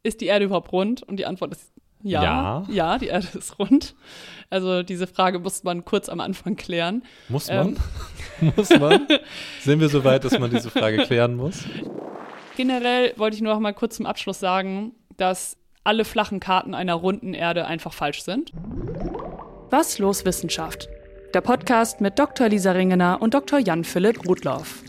ist die Erde überhaupt rund? Und die Antwort ist ja. Ja. Ja, die Erde ist rund. Also diese Frage muss man kurz am Anfang klären. Muss man? Muss man? Sind wir so weit, dass man diese Frage klären muss? Generell wollte ich nur noch mal kurz zum Abschluss sagen, dass alle flachen Karten einer runden Erde einfach falsch sind. Was los Wissenschaft? Der Podcast mit Dr. Lisa Ringener und Dr. Jan-Philipp Rudloff.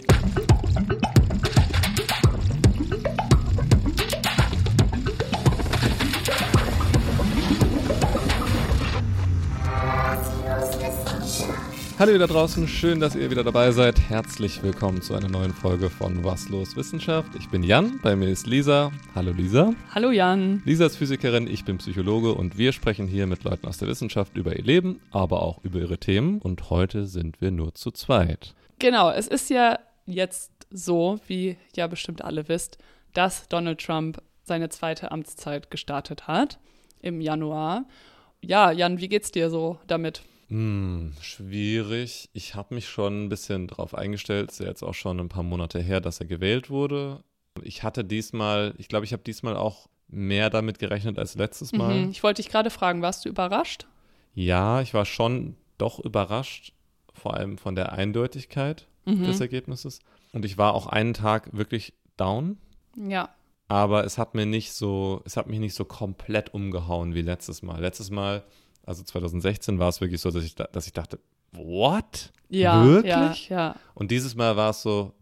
Hallo ihr da draußen, schön, dass ihr wieder dabei seid. Herzlich willkommen zu einer neuen Folge von Was los Wissenschaft. Ich bin Jan, bei mir ist Lisa. Hallo Lisa. Hallo Jan. Lisa ist Physikerin, ich bin Psychologe und wir sprechen hier mit Leuten aus der Wissenschaft über ihr Leben, aber auch über ihre Themen. Und heute sind wir nur zu zweit. Genau, es ist ja jetzt so, wie ja bestimmt alle wisst, dass Donald Trump seine zweite Amtszeit gestartet hat im Januar. Ja, Jan, wie geht's dir so damit? Schwierig. Ich habe mich schon ein bisschen drauf eingestellt. Es ist ja jetzt auch schon ein paar Monate her, dass er gewählt wurde. Ich glaube, ich habe diesmal auch mehr damit gerechnet als letztes Mal. Ich wollte dich gerade fragen, warst du überrascht? Ja, ich war schon doch überrascht, vor allem von der Eindeutigkeit des Ergebnisses. Und ich war auch einen Tag wirklich down. Ja. Aber es hat mich nicht so komplett umgehauen wie letztes Mal. Letztes Mal, also 2016, war es wirklich so, dass ich dachte, what? Ja, wirklich? Ja. Und dieses Mal war es so,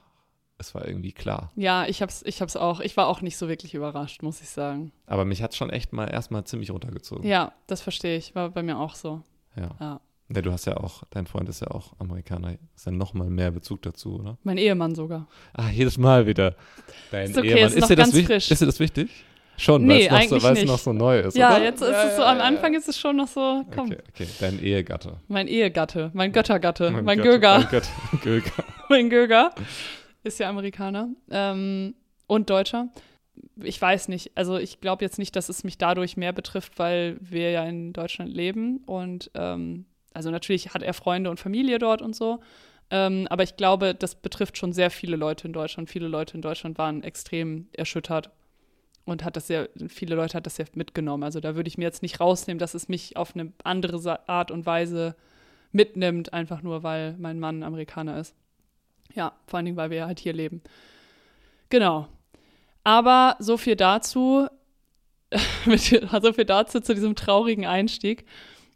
es war irgendwie klar. Ja, ich hab's auch. Ich war auch nicht so wirklich überrascht, muss ich sagen. Aber mich hat es schon echt erstmal ziemlich runtergezogen. Ja, das verstehe ich. War bei mir auch so. Ja. Ja. Ja, du hast ja auch, dein Freund ist ja auch Amerikaner, ist ja nochmal mehr Bezug dazu, oder? Mein Ehemann sogar. Jedes Mal wieder. Dein Ist okay, Ehemann. ist noch ganz frisch. Ist dir das wichtig? Schon, Nee, weil eigentlich es nicht. noch so neu ist, Ja, oder? jetzt ist es so, am Anfang ist es schon noch so, komm. Okay, dein Ehegatte. Mein Ehegatte, mein Göttergatte, mein Götter. Göger. Mein Göger ist ja Amerikaner und Deutscher. Ich weiß nicht, also ich glaube jetzt nicht, dass es mich dadurch mehr betrifft, weil wir ja in Deutschland leben und also natürlich hat er Freunde und Familie dort und so, aber ich glaube, das betrifft schon sehr viele Leute in Deutschland. Viele Leute in Deutschland waren extrem erschüttert und viele Leute hat das ja mitgenommen. Also da würde ich mir jetzt nicht rausnehmen, dass es mich auf eine andere Art und Weise mitnimmt, einfach nur, weil mein Mann Amerikaner ist. Ja, vor allen Dingen, weil wir ja halt hier leben. Genau. Aber so viel dazu zu diesem traurigen Einstieg.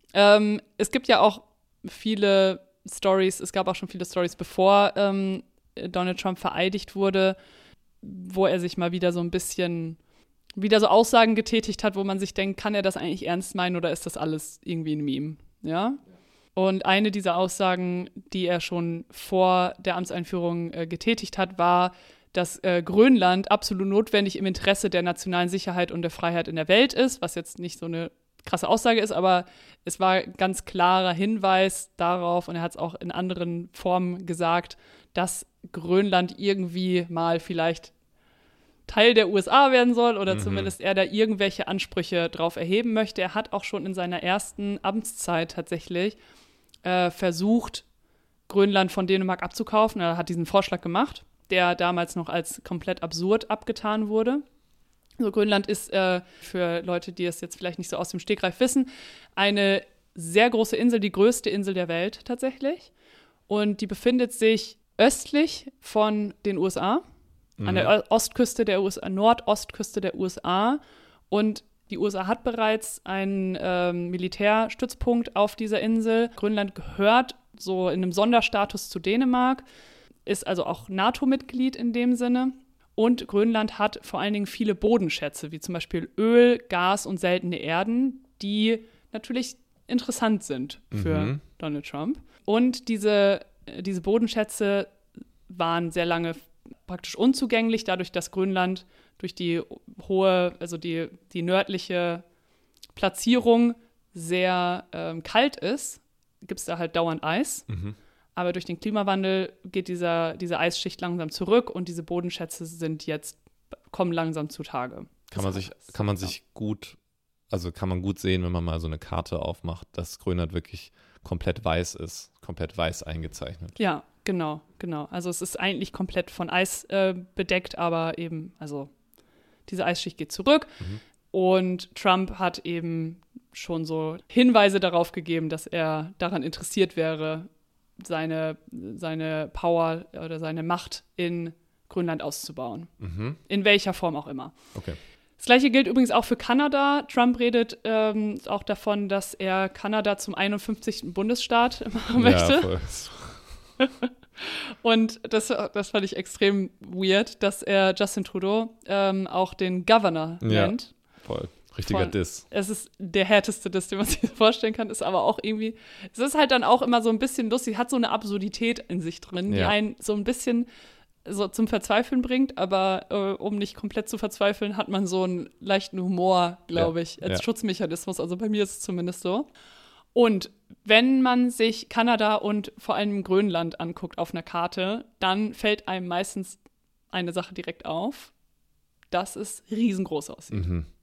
Es gibt ja auch viele Storys, es gab auch schon viele Storys, bevor Donald Trump vereidigt wurde, wo er sich mal wieder so ein bisschen, wieder so Aussagen getätigt hat, wo man sich denkt, kann er das eigentlich ernst meinen oder ist das alles irgendwie ein Meme? Ja? Und eine dieser Aussagen, die er schon vor der Amtseinführung getätigt hat, war, dass Grönland absolut notwendig im Interesse der nationalen Sicherheit und der Freiheit in der Welt ist, was jetzt nicht so eine krasse Aussage ist, aber es war ein ganz klarer Hinweis darauf, und er hat es auch in anderen Formen gesagt, dass Grönland irgendwie mal vielleicht Teil der USA werden soll oder zumindest er da irgendwelche Ansprüche drauf erheben möchte. Er hat auch schon in seiner ersten Amtszeit tatsächlich versucht, Grönland von Dänemark abzukaufen. Er hat diesen Vorschlag gemacht, der damals noch als komplett absurd abgetan wurde. Also Grönland ist für Leute, die es jetzt vielleicht nicht so aus dem Stegreif wissen, eine sehr große Insel, die größte Insel der Welt tatsächlich. Und die befindet sich östlich von den USA, an der Ostküste der USA, Nordostküste der USA. Und die USA hat bereits einen Militärstützpunkt auf dieser Insel. Grönland gehört so in einem Sonderstatus zu Dänemark, ist also auch NATO-Mitglied in dem Sinne. Und Grönland hat vor allen Dingen viele Bodenschätze, wie zum Beispiel Öl, Gas und seltene Erden, die natürlich interessant sind für Donald Trump. Und diese Bodenschätze waren sehr lange praktisch unzugänglich, dadurch, dass Grönland durch die hohe, also die nördliche Platzierung sehr kalt ist, gibt es da halt dauernd Eis. Aber durch den Klimawandel geht diese Eisschicht langsam zurück und diese Bodenschätze kommen langsam zutage. Kann man gut sehen, wenn man mal so eine Karte aufmacht, dass Grönland wirklich komplett weiß ist, komplett weiß eingezeichnet. Ja, genau. Also es ist eigentlich komplett von Eis bedeckt, aber eben, also Diese Eisschicht geht zurück. Und Trump hat eben schon so Hinweise darauf gegeben, dass er daran interessiert wäre, seine Power oder seine Macht in Grönland auszubauen. In welcher Form auch immer. Okay. Das Gleiche gilt übrigens auch für Kanada. Trump redet auch davon, dass er Kanada zum 51. Bundesstaat machen möchte. Ja, voll. Und das fand ich extrem weird, dass er Justin Trudeau auch den Governor nennt. Voll. Richtiger Diss. Es ist der härteste Diss, den man sich vorstellen kann, ist aber auch irgendwie, es ist halt dann auch immer so ein bisschen lustig, hat so eine Absurdität in sich drin, die einen so ein bisschen so zum Verzweifeln bringt, aber um nicht komplett zu verzweifeln, hat man so einen leichten Humor, glaube ich, als Schutzmechanismus. Also bei mir ist es zumindest so. Und wenn man sich Kanada und vor allem Grönland anguckt auf einer Karte, dann fällt einem meistens eine Sache direkt auf, dass es riesengroß aussieht.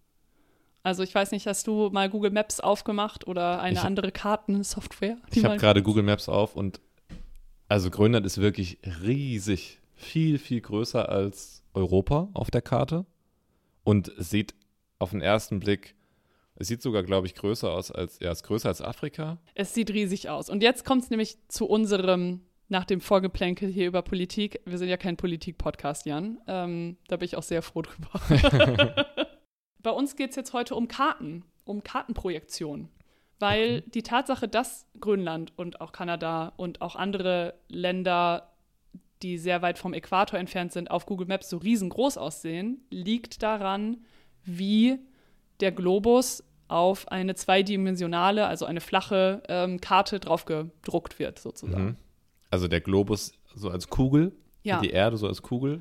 Also ich weiß nicht, hast du mal Google Maps aufgemacht oder eine andere Kartensoftware? Ich habe gerade Google Maps auf und also Grönland ist wirklich riesig. Viel, viel größer als Europa auf der Karte und es sieht auf den ersten Blick, es sieht sogar, glaube ich, größer aus es ist größer als Afrika. Es sieht riesig aus. Und jetzt kommt es nämlich zu unserem, nach dem Vorgeplänkel hier über Politik, wir sind ja kein Politik-Podcast, Jan, da bin ich auch sehr froh drüber. Bei uns geht es jetzt heute um Karten, um Kartenprojektion. Weil die Tatsache, dass Grönland und auch Kanada und auch andere Länder, die sehr weit vom Äquator entfernt sind, auf Google Maps so riesengroß aussehen, liegt daran, wie der Globus auf eine zweidimensionale, also eine flache Karte drauf gedruckt wird, sozusagen. Also der Globus so als Kugel, die Erde so als Kugel,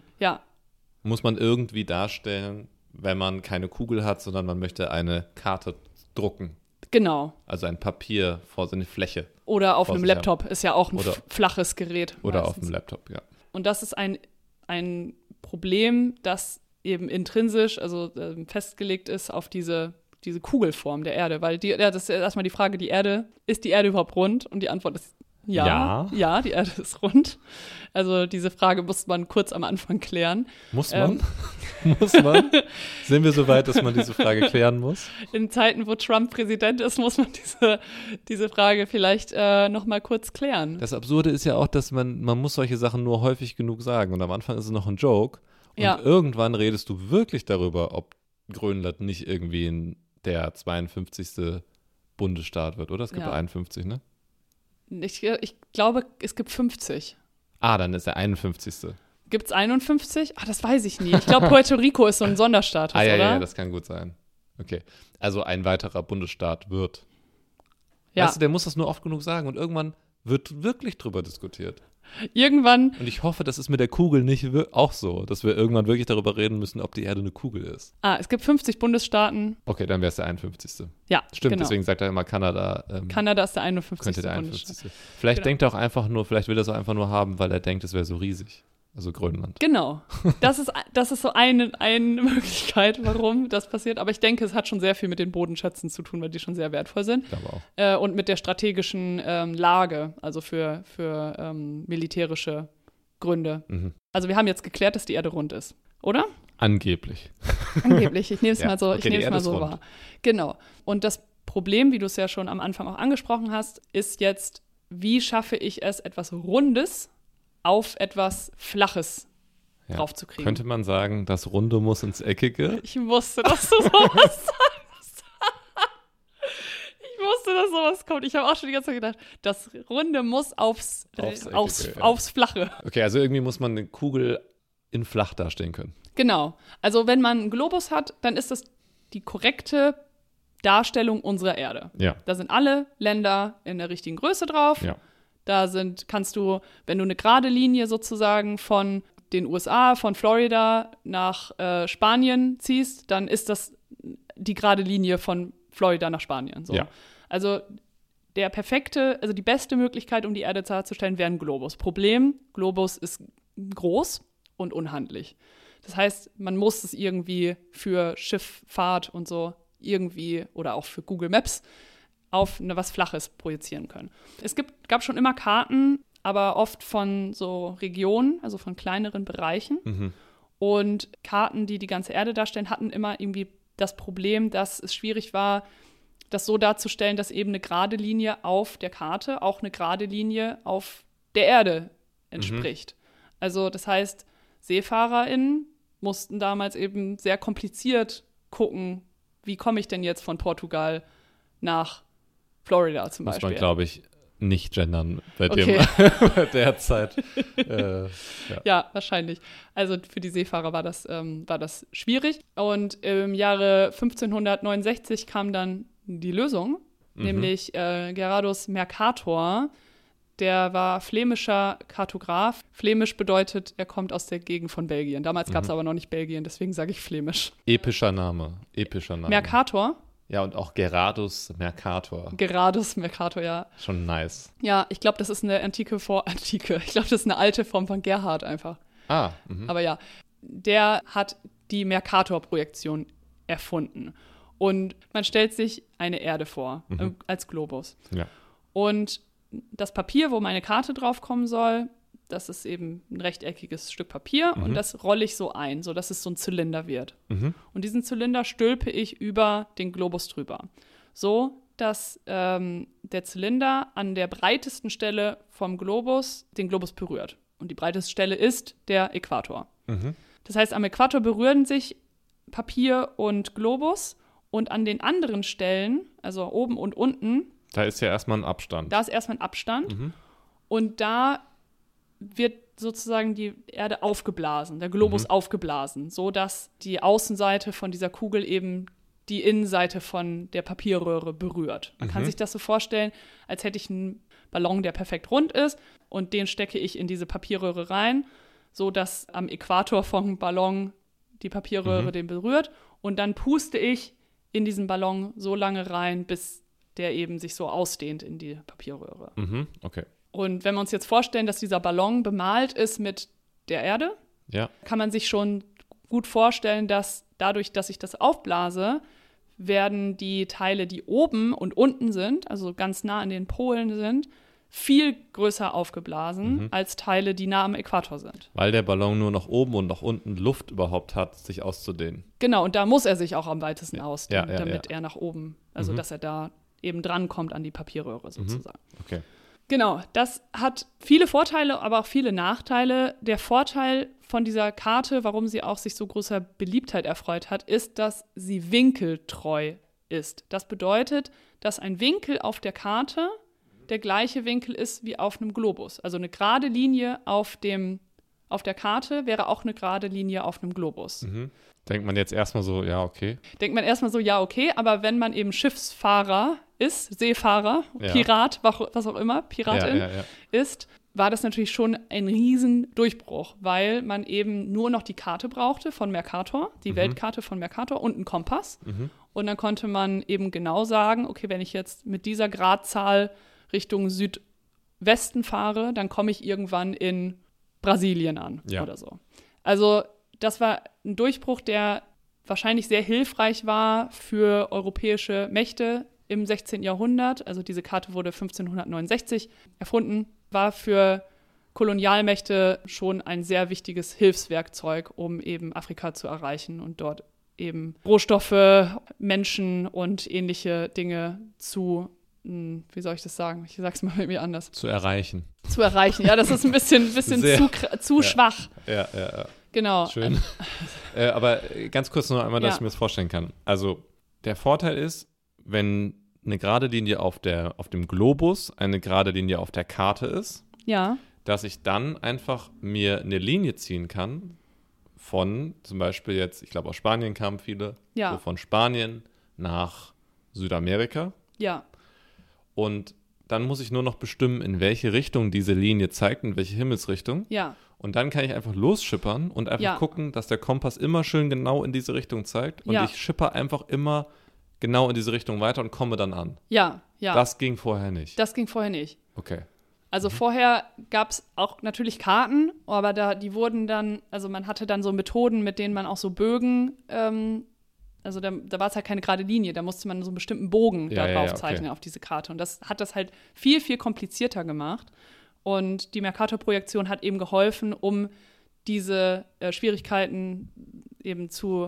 muss man irgendwie darstellen, wenn man keine Kugel hat, sondern man möchte eine Karte drucken. Genau. Also ein Papier vor so eine Fläche. Oder auf einem Laptop, ist ja auch ein flaches Gerät. Oder meistens. auf einem Laptop, ja. Und das ist ein Problem, das eben intrinsisch, also festgelegt ist auf diese Kugelform der Erde. Weil das ist erstmal die Frage, ist die Erde überhaupt rund? Und die Antwort ist ja. Ja, die Erde ist rund. Also diese Frage muss man kurz am Anfang klären. Muss man? Muss man? Sind wir so weit, dass man diese Frage klären muss? In Zeiten, wo Trump Präsident ist, muss man diese Frage vielleicht noch mal kurz klären. Das Absurde ist ja auch, dass man muss solche Sachen nur häufig genug sagen. Und am Anfang ist es noch ein Joke. Und irgendwann redest du wirklich darüber, ob Grönland nicht irgendwie der 52. Bundesstaat wird, oder? Es gibt 51, ne? Ich glaube, es gibt 50. Dann ist der 51. Gibt es 51? Das weiß ich nie. Ich glaube, Puerto Rico ist so ein Sonderstatus, oder? Ja, das kann gut sein. Okay. Also ein weiterer Bundesstaat wird. Ja. Weißt du, der muss das nur oft genug sagen und irgendwann wird wirklich drüber diskutiert. Irgendwann. Und ich hoffe, das ist mit der Kugel nicht auch so, dass wir irgendwann wirklich darüber reden müssen, ob die Erde eine Kugel ist. Es gibt 50 Bundesstaaten. Okay, dann wäre es der 51. Ja, stimmt, genau. Deswegen sagt er immer Kanada. Kanada ist der 51. Könnte der 51. Vielleicht denkt er auch einfach nur, vielleicht will er es auch einfach nur haben, weil er denkt, es wäre so riesig. Also Grönland. Genau. Das ist so eine Möglichkeit, warum das passiert. Aber ich denke, es hat schon sehr viel mit den Bodenschätzen zu tun, weil die schon sehr wertvoll sind. Ich glaube auch. Und mit der strategischen Lage, also für militärische Gründe. Also wir haben jetzt geklärt, dass die Erde rund ist, oder? Angeblich. Angeblich. Ich nehme es mal so wahr. Genau. Und das Problem, wie du es ja schon am Anfang auch angesprochen hast, ist jetzt, wie schaffe ich es, etwas Rundes auf etwas Flaches draufzukriegen. Könnte man sagen, das Runde muss ins Eckige? Ich wusste, dass du sowas sagst. Ich wusste, dass sowas kommt. Ich habe auch schon die ganze Zeit gedacht, das Runde muss aufs Flache. Okay, also irgendwie muss man eine Kugel in flach dastehen können. Genau. Also wenn man einen Globus hat, dann ist das die korrekte Darstellung unserer Erde. Ja. Da sind alle Länder in der richtigen Größe drauf. Ja. Da kannst du, wenn du eine gerade Linie sozusagen von den USA, von Florida nach Spanien ziehst, dann ist das die gerade Linie von Florida nach Spanien. So. Ja. Also die beste Möglichkeit, um die Erde darzustellen, wäre ein Globus. Problem, Globus ist groß und unhandlich. Das heißt, man muss es irgendwie für Schifffahrt und so irgendwie oder auch für Google Maps auf was Flaches projizieren können. Es gab schon immer Karten, aber oft von so Regionen, also von kleineren Bereichen. Und Karten, die die ganze Erde darstellen, hatten immer irgendwie das Problem, dass es schwierig war, das so darzustellen, dass eben eine gerade Linie auf der Karte auch eine gerade Linie auf der Erde entspricht. Also das heißt, SeefahrerInnen mussten damals eben sehr kompliziert gucken, wie komme ich denn jetzt von Portugal nach Florida zum Beispiel. Muss man, glaube ich, nicht gendern bei Okay. der Zeit. Ja, wahrscheinlich. Also für die Seefahrer war das schwierig. Und im Jahre 1569 kam dann die Lösung, nämlich Gerardus Mercator. Der war flämischer Kartograf. Flämisch bedeutet, er kommt aus der Gegend von Belgien. Damals gab es aber noch nicht Belgien, deswegen sage ich flämisch. Epischer Name. Mercator? Ja, und auch Gerardus Mercator. Gerardus Mercator, ja. Schon nice. Ja, ich glaube, das ist eine antike. Ich glaube, das ist eine alte Form von Gerhard einfach. Aber ja, der hat die Mercator-Projektion erfunden. Und man stellt sich eine Erde vor, als Globus. Ja. Und das Papier, wo meine Karte draufkommen soll, das ist eben ein rechteckiges Stück Papier und das rolle ich so ein, sodass es so ein Zylinder wird. Und diesen Zylinder stülpe ich über den Globus drüber, so dass der Zylinder an der breitesten Stelle vom Globus den Globus berührt. Und die breiteste Stelle ist der Äquator. Das heißt, am Äquator berühren sich Papier und Globus und an den anderen Stellen, also oben und unten, da ist ja erstmal ein Abstand. Und da wird sozusagen die Erde aufgeblasen, der Globus aufgeblasen, so dass die Außenseite von dieser Kugel eben die Innenseite von der Papierröhre berührt. Man kann sich das so vorstellen, als hätte ich einen Ballon, der perfekt rund ist und den stecke ich in diese Papierröhre rein, so dass am Äquator vom Ballon die Papierröhre den berührt und dann puste ich in diesen Ballon so lange rein, bis der eben sich so ausdehnt in die Papierröhre. Okay. Und wenn wir uns jetzt vorstellen, dass dieser Ballon bemalt ist mit der Erde, kann man sich schon gut vorstellen, dass dadurch, dass ich das aufblase, werden die Teile, die oben und unten sind, also ganz nah an den Polen sind, viel größer aufgeblasen als Teile, die nah am Äquator sind. Weil der Ballon nur nach oben und nach unten Luft überhaupt hat, sich auszudehnen. Genau, und da muss er sich auch am weitesten ausdehnen, damit er nach oben, also dass er da eben drankommt an die Papierröhre sozusagen. Okay. Genau, das hat viele Vorteile, aber auch viele Nachteile. Der Vorteil von dieser Karte, warum sie auch sich so großer Beliebtheit erfreut hat, ist, dass sie winkeltreu ist. Das bedeutet, dass ein Winkel auf der Karte der gleiche Winkel ist wie auf einem Globus. Also eine gerade Linie auf der Karte wäre auch eine gerade Linie auf einem Globus. Denkt man jetzt erstmal so, ja, okay. Aber wenn man eben Schiffsfahrer ist, Seefahrer, Pirat, was auch immer, Piratin ist, war das natürlich schon ein Riesendurchbruch, weil man eben nur noch die Karte brauchte von Mercator, die Weltkarte von Mercator und einen Kompass. Und dann konnte man eben genau sagen, okay, wenn ich jetzt mit dieser Gradzahl Richtung Südwesten fahre, dann komme ich irgendwann in Brasilien an oder so. Also das war ein Durchbruch, der wahrscheinlich sehr hilfreich war für europäische Mächte im 16. Jahrhundert. Also diese Karte wurde 1569 erfunden, war für Kolonialmächte schon ein sehr wichtiges Hilfswerkzeug, um eben Afrika zu erreichen und dort eben Rohstoffe, Menschen und ähnliche Dinge zu, wie soll ich das sagen? Ich sag's mal irgendwie anders. Zu erreichen. Ja, das ist ein bisschen zu schwach. Ja. Genau. Schön. Aber ganz kurz noch einmal, dass ich mir das vorstellen kann. Also der Vorteil ist, wenn eine gerade Linie auf dem Globus eine gerade Linie auf der Karte ist, dass ich dann einfach mir eine Linie ziehen kann von zum Beispiel jetzt, ich glaube aus Spanien kamen viele, so von Spanien nach Südamerika. Ja. Und dann muss ich nur noch bestimmen, in welche Richtung diese Linie zeigt, in welche Himmelsrichtung. Ja. Und dann kann ich einfach losschippern und einfach gucken, dass der Kompass immer schön genau in diese Richtung zeigt. Und ich schipper einfach immer genau in diese Richtung weiter und komme dann an. Ja. Das ging vorher nicht. Okay. Also vorher gab es auch natürlich Karten, aber die wurden dann, also man hatte dann so Methoden, mit denen man auch so Bögen, also da war es halt keine gerade Linie, da musste man so einen bestimmten Bogen da drauf zeichnen auf diese Karte. Und das hat das halt viel, viel komplizierter gemacht. Und die Mercator-Projektion hat eben geholfen, um diese Schwierigkeiten eben zu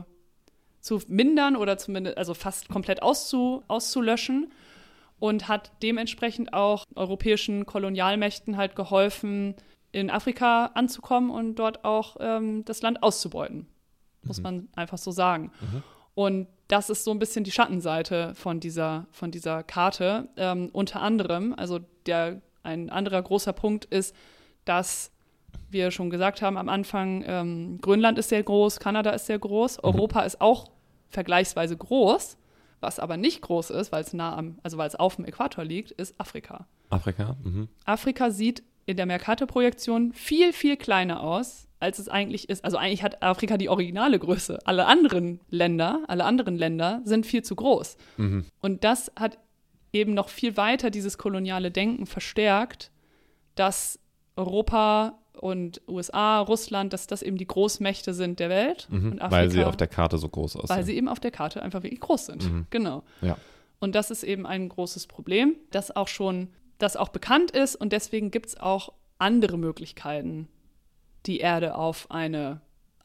mindern oder zumindest also fast komplett auszulöschen und hat dementsprechend auch europäischen Kolonialmächten halt geholfen, in Afrika anzukommen und dort auch das Land auszubeuten. Muss man einfach so sagen. Und das ist so ein bisschen die Schattenseite von dieser Karte. Unter anderem, also ein anderer großer Punkt ist, dass wir schon gesagt haben am Anfang, Grönland ist sehr groß, Kanada ist sehr groß, Europa ist auch vergleichsweise groß, was aber nicht groß ist, weil es auf dem Äquator liegt, ist Afrika. Afrika sieht in der Mercator-Projektion viel, viel kleiner aus, als es eigentlich ist. Also eigentlich hat Afrika die originale Größe. Alle anderen Länder sind viel zu groß. Und das hat eben noch viel weiter dieses koloniale Denken verstärkt, dass Europa und USA, Russland, dass das eben die Großmächte sind der Welt. Und Afrika, weil sie auf der Karte so groß aussehen. Weil sie eben auf der Karte einfach wirklich groß sind. Genau. Ja. Und das ist eben ein großes Problem, das auch bekannt ist. Und deswegen gibt es auch andere Möglichkeiten, die Erde auf eine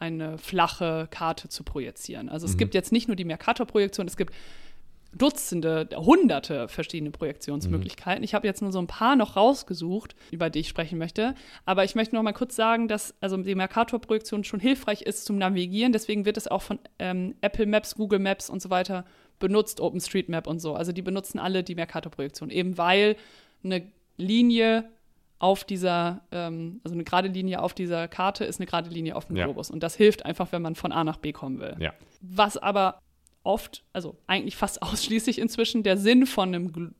flache Karte zu projizieren. Also es gibt jetzt nicht nur die Mercator-Projektion, es gibt Dutzende, Hunderte verschiedene Projektionsmöglichkeiten. Ich habe jetzt nur so ein paar noch rausgesucht, über die ich sprechen möchte. Aber ich möchte noch mal kurz sagen, dass also die Mercator-Projektion schon hilfreich ist zum Navigieren. Deswegen wird es auch von Apple Maps, Google Maps und so weiter benutzt, OpenStreetMap und so. Also die benutzen alle die Mercator-Projektion, eben weil eine Linie auf dieser, also eine gerade Linie auf dieser Karte ist eine gerade Linie auf dem Globus. Und das hilft einfach, wenn man von A nach B kommen will. Ja. Was aber oft, also eigentlich fast ausschließlich inzwischen der Sinn von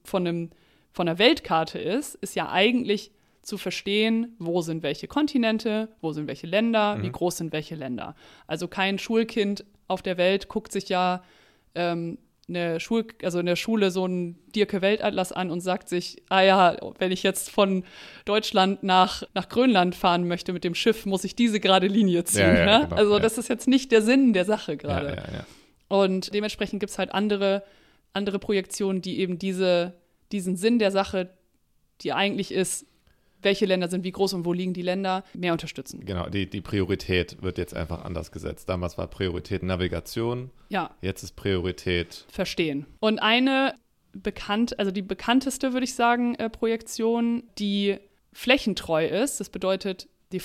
einer Weltkarte ist ja eigentlich zu verstehen, wo sind welche Kontinente, wo sind welche Länder, wie groß sind welche Länder. Also kein Schulkind auf der Welt guckt sich ja in der Schule so einen Dierke-Weltatlas an und sagt sich, wenn ich jetzt von Deutschland nach Grönland fahren möchte mit dem Schiff, muss ich diese gerade Linie ziehen. Ja, genau, also das ist jetzt nicht der Sinn der Sache gerade. Ja. Und dementsprechend gibt es halt andere Projektionen, die eben diesen Sinn der Sache, die eigentlich ist, welche Länder sind wie groß und wo liegen die Länder, mehr unterstützen. Genau, die Priorität wird jetzt einfach anders gesetzt. Damals war Priorität Navigation, jetzt ist Priorität Verstehen. Und die bekannteste, würde ich sagen, Projektion, die flächentreu ist, das bedeutet,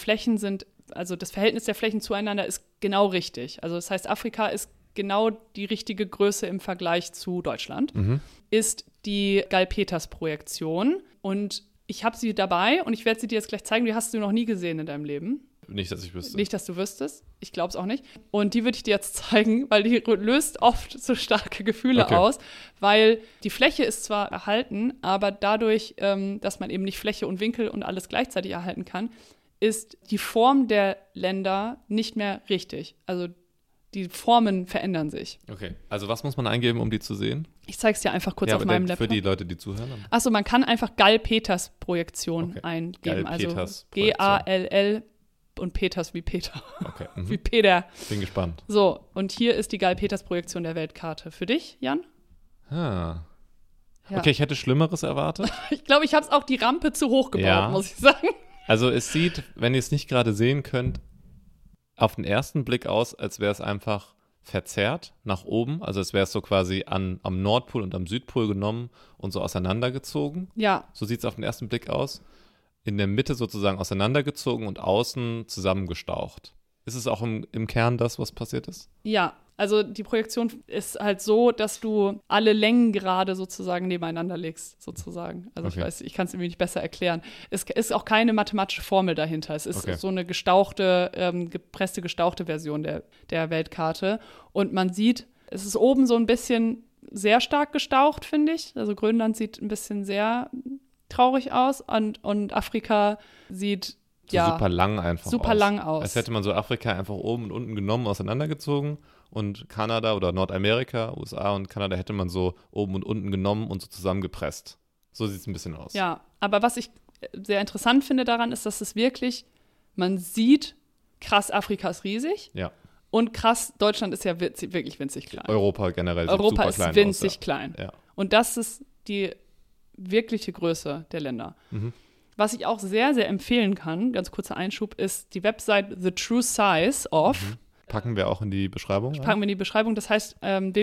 das Verhältnis der Flächen zueinander ist genau richtig. Also das heißt, Afrika ist genau die richtige Größe im Vergleich zu Deutschland, ist die Gall-Peters-Projektion. Und ich habe sie dabei und ich werde sie dir jetzt gleich zeigen. Die hast du noch nie gesehen in deinem Leben. Nicht, dass ich wüsste. Nicht, dass du wüsstest. Ich glaube es auch nicht. Und die würde ich dir jetzt zeigen, weil die löst oft so starke Gefühle aus. Weil die Fläche ist zwar erhalten, aber dadurch, dass man eben nicht Fläche und Winkel und alles gleichzeitig erhalten kann, ist die Form der Länder nicht mehr richtig. Also die Formen verändern sich. Okay, also was muss man eingeben, um die zu sehen? Ich zeige es dir einfach kurz auf meinem Laptop. Für die Leute, die zuhören. Achso, man kann einfach Gall-Peters-Projektion eingeben. Gall-Peters-Projektion. G-A-L-L und Peters wie Peter. Okay. Wie Peter. Bin gespannt. So, und hier ist die Gall-Peters-Projektion der Weltkarte. Für dich, Jan? Ja. Ja. Okay, ich hätte Schlimmeres erwartet. Ich glaube, ich habe es auch die Rampe zu hoch gebaut, muss ich sagen. Also es sieht, wenn ihr es nicht gerade sehen könnt, auf den ersten Blick aus, als wäre es einfach verzerrt nach oben. Also es wäre es so quasi am Nordpol und am Südpol genommen und so auseinandergezogen. Ja. So sieht es auf den ersten Blick aus. In der Mitte sozusagen auseinandergezogen und außen zusammengestaucht. Ist es auch im Kern das, was passiert ist? Ja, also die Projektion ist halt so, dass du alle Längengrade sozusagen nebeneinander legst, sozusagen. Also ich kann es irgendwie nicht besser erklären. Es ist auch keine mathematische Formel dahinter. Es ist so eine gepresste, gestauchte Version der Weltkarte. Und man sieht, es ist oben so ein bisschen sehr stark gestaucht, finde ich. Also Grönland sieht ein bisschen sehr traurig aus und Afrika sieht super lang einfach lang aus. Als hätte man so Afrika einfach oben und unten genommen, auseinandergezogen und Kanada oder Nordamerika, USA und Kanada hätte man so oben und unten genommen und so zusammengepresst. So sieht es ein bisschen aus. Ja, aber was ich sehr interessant finde daran ist, dass es wirklich, man sieht, krass, Afrika ist riesig. Ja. Und krass, Deutschland ist ja wirklich winzig klein. Europa generell sieht super klein aus. Europa ist winzig aus, klein. Ja. Und das ist die wirkliche Größe der Länder. Was ich auch sehr, sehr empfehlen kann, ganz kurzer Einschub, ist die Website The True Size of. Packen wir auch in die Beschreibung. Packen wir in die Beschreibung. Das heißt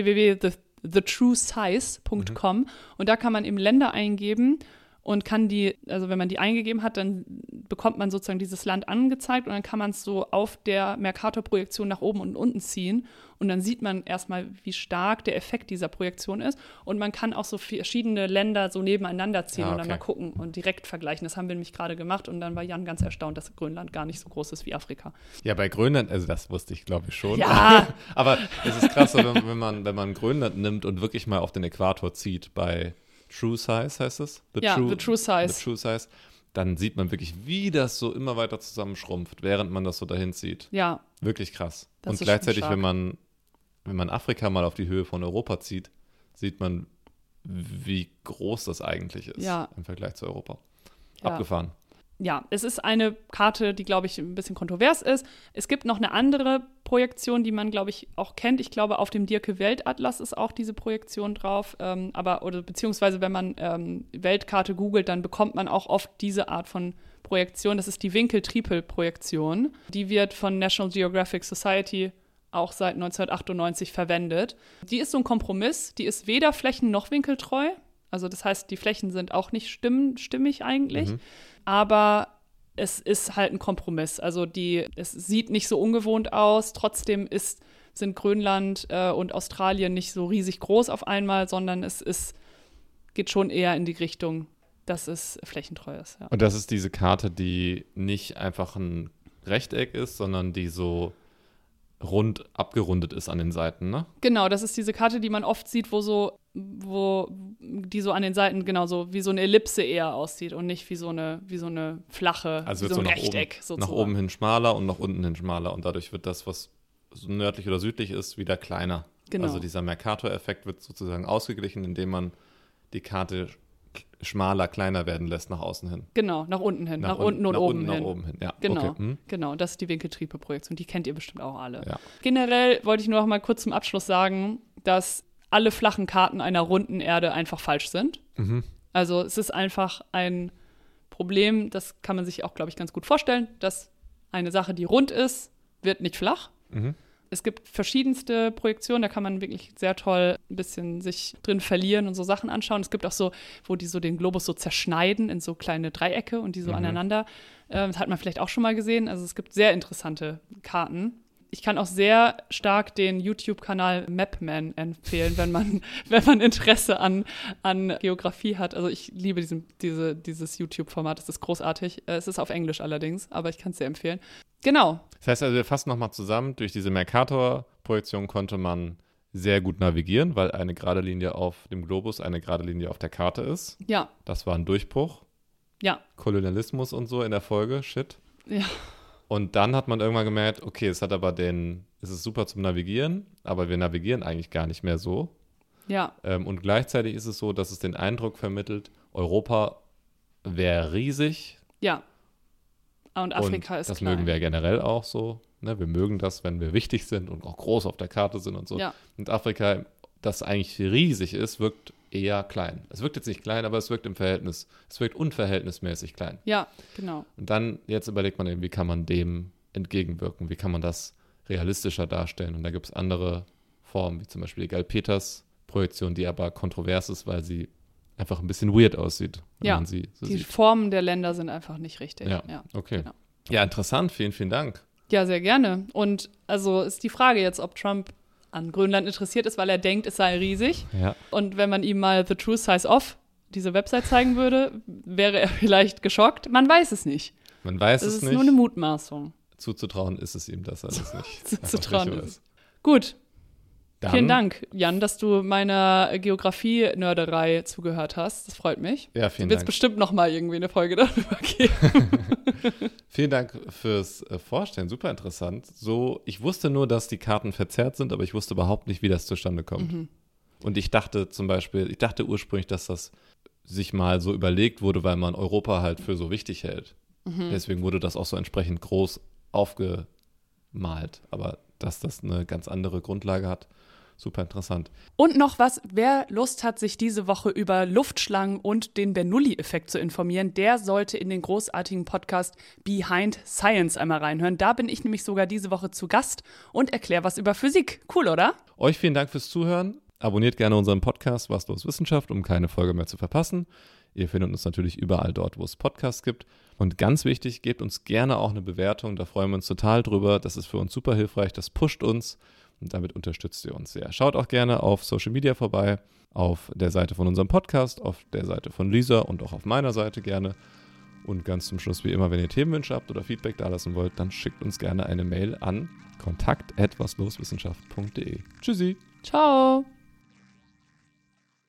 www.thetruesize.com und da kann man eben Länder eingeben und kann die, also wenn man die eingegeben hat, dann bekommt man sozusagen dieses Land angezeigt und dann kann man es so auf der Mercator-Projektion nach oben und unten ziehen und dann sieht man erstmal, wie stark der Effekt dieser Projektion ist und man kann auch so verschiedene Länder so nebeneinander ziehen und dann mal gucken und direkt vergleichen. Das haben wir nämlich gerade gemacht und dann war Jan ganz erstaunt, dass Grönland gar nicht so groß ist wie Afrika. Ja, bei Grönland, also das wusste ich, glaube ich, schon. Ja. Aber es ist krass, wenn man Grönland nimmt und wirklich mal auf den Äquator zieht bei True Size heißt es? The True Size. The True Size. Dann sieht man wirklich, wie das so immer weiter zusammenschrumpft, während man das so dahin zieht. Ja. Wirklich krass. Das und ist gleichzeitig, wenn man Afrika mal auf die Höhe von Europa zieht, sieht man, wie groß das eigentlich ist im Vergleich zu Europa. Ja. Abgefahren. Ja, es ist eine Karte, die, glaube ich, ein bisschen kontrovers ist. Es gibt noch eine andere Projektion, die man, glaube ich, auch kennt. Ich glaube, auf dem Dierke-Weltatlas ist auch diese Projektion drauf. Beziehungsweise, wenn man Weltkarte googelt, dann bekommt man auch oft diese Art von Projektion. Das ist die Winkel-Tripel-Projektion. Die wird von National Geographic Society auch seit 1998 verwendet. Die ist so ein Kompromiss. Die ist weder flächen- noch winkeltreu. Also das heißt, die Flächen sind auch nicht stimmig eigentlich. Aber es ist halt ein Kompromiss. Also es sieht nicht so ungewohnt aus. Trotzdem sind Grönland und Australien nicht so riesig groß auf einmal, sondern geht schon eher in die Richtung, dass es flächentreu ist. Ja. Und das ist diese Karte, die nicht einfach ein Rechteck ist, sondern die so rund abgerundet ist an den Seiten, ne? Genau, das ist diese Karte, die man oft sieht, wo die so an den Seiten genauso wie so eine Ellipse eher aussieht und nicht wie so eine flache, also wie so ein nach Rechteck oben, sozusagen. Nach oben hin schmaler und nach unten hin schmaler und dadurch wird das, was so nördlich oder südlich ist, wieder kleiner. Genau. Also dieser Mercator-Effekt wird sozusagen ausgeglichen, indem man die Karte schmaler, kleiner werden lässt nach außen hin. Genau, nach unten hin, nach unten und oben hin. Nach oben hin, ja. Genau, okay. Genau, das ist die Winkeltriepe-Projektion. Die kennt ihr bestimmt auch alle. Ja. Generell wollte ich nur noch mal kurz zum Abschluss sagen, dass alle flachen Karten einer runden Erde einfach falsch sind. Also es ist einfach ein Problem, das kann man sich auch, glaube ich, ganz gut vorstellen, dass eine Sache, die rund ist, wird nicht flach. Es gibt verschiedenste Projektionen, da kann man wirklich sehr toll ein bisschen sich drin verlieren und so Sachen anschauen. Es gibt auch so, wo die so den Globus so zerschneiden in so kleine Dreiecke und die so aneinander. Das hat man vielleicht auch schon mal gesehen. Also es gibt sehr interessante Karten. Ich kann auch sehr stark den YouTube-Kanal Mapman empfehlen, wenn man Interesse an Geografie hat. Also ich liebe dieses YouTube-Format, das ist großartig. Es ist auf Englisch allerdings, aber ich kann es sehr empfehlen. Genau. Das heißt also, wir fassen nochmal zusammen, durch diese Mercator-Projektion konnte man sehr gut navigieren, weil eine gerade Linie auf dem Globus eine gerade Linie auf der Karte ist. Ja. Das war ein Durchbruch. Ja. Kolonialismus und so in der Folge, shit. Ja. Und dann hat man irgendwann gemerkt, okay, es ist super zum Navigieren, aber wir navigieren eigentlich gar nicht mehr so. Ja. Und gleichzeitig ist es so, dass es den Eindruck vermittelt, Europa wäre riesig. Ja. Und Afrika ist das klein. mögen wir generell auch so. Ne? Wir mögen das, wenn wir wichtig sind und auch groß auf der Karte sind und so. Ja. Und Afrika, das eigentlich riesig ist, wirkt eher klein. Es wirkt jetzt nicht klein, aber es wirkt unverhältnismäßig klein. Ja, genau. Und dann, jetzt überlegt man eben, wie kann man dem entgegenwirken? Wie kann man das realistischer darstellen? Und da gibt es andere Formen, wie zum Beispiel die Gall-Peters-Projektion, die aber kontrovers ist, weil sie einfach ein bisschen weird aussieht, wenn man sie so die sieht. Formen der Länder sind einfach nicht richtig. Ja, okay. Genau. Ja, interessant. Vielen, vielen Dank. Ja, sehr gerne. Und also ist die Frage jetzt, ob Trump an Grönland interessiert ist, weil er denkt, es sei riesig. Ja. Und wenn man ihm mal The True Size of, diese Website zeigen würde, wäre er vielleicht geschockt. Man weiß es nicht. Man weiß es nicht. Es ist nur eine Mutmaßung. Zuzutrauen ist es ihm, dass er das nicht Zuzutrauen einfach ist. Gut. Dann, vielen Dank, Jan, dass du meiner Geografie-Nörderei zugehört hast. Das freut mich. Ja, vielen Du willst Dank. bestimmt noch mal irgendwie eine Folge darüber geben. Vielen Dank fürs Vorstellen. Super interessant. Ich wusste nur, dass die Karten verzerrt sind, aber ich wusste überhaupt nicht, wie das zustande kommt. Und ich dachte ursprünglich, dass das sich mal so überlegt wurde, weil man Europa halt für so wichtig hält. Deswegen wurde das auch so entsprechend groß aufgemalt. Aber dass das eine ganz andere Grundlage hat, super interessant. Und noch was, wer Lust hat, sich diese Woche über Luftschlangen und den Bernoulli-Effekt zu informieren, der sollte in den großartigen Podcast Behind Science einmal reinhören. Da bin ich nämlich sogar diese Woche zu Gast und erkläre was über Physik. Cool, oder? Euch vielen Dank fürs Zuhören. Abonniert gerne unseren Podcast Was los Wissenschaft, um keine Folge mehr zu verpassen. Ihr findet uns natürlich überall dort, wo es Podcasts gibt. Und ganz wichtig, gebt uns gerne auch eine Bewertung. Da freuen wir uns total drüber. Das ist für uns super hilfreich. Das pusht uns und damit unterstützt ihr uns sehr. Schaut auch gerne auf Social Media vorbei, auf der Seite von unserem Podcast, auf der Seite von Lisa und auch auf meiner Seite gerne. Und ganz zum Schluss, wie immer, wenn ihr Themenwünsche habt oder Feedback dalassen wollt, dann schickt uns gerne eine Mail an kontakt@wasloswissenschaft.de. Tschüssi. Ciao.